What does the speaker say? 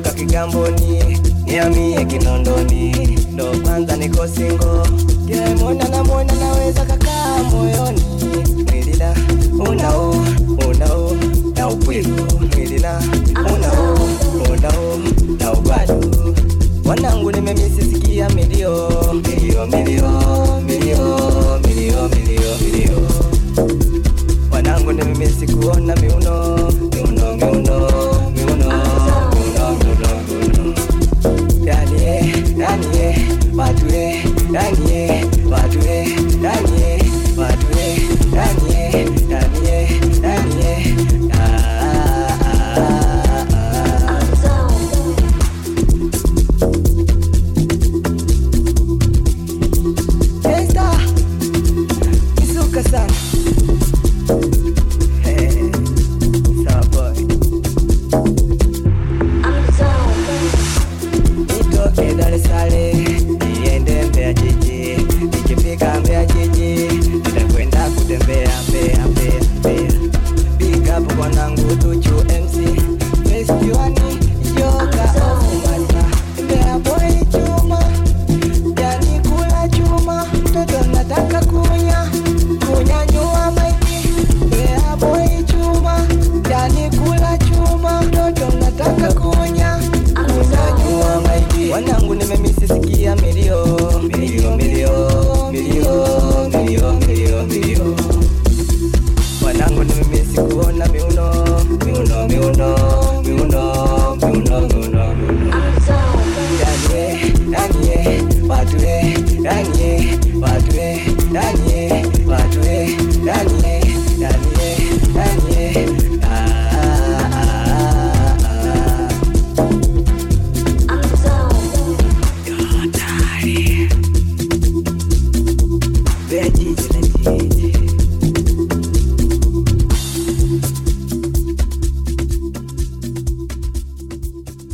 nimetoka Kigamboni, nihamie Kinondoni, ndo kwanza niko single. Kila mwona naweza kakaa moyoni, mwilina unao na upwilu, mwilina unao na ubadu. Wanangu nimemisi sikia milio. Wanangu nimemisi kuona miuno. Wanangu nimemisi sikia milio. Wanangu nimemisi kuona miuno. Veggie.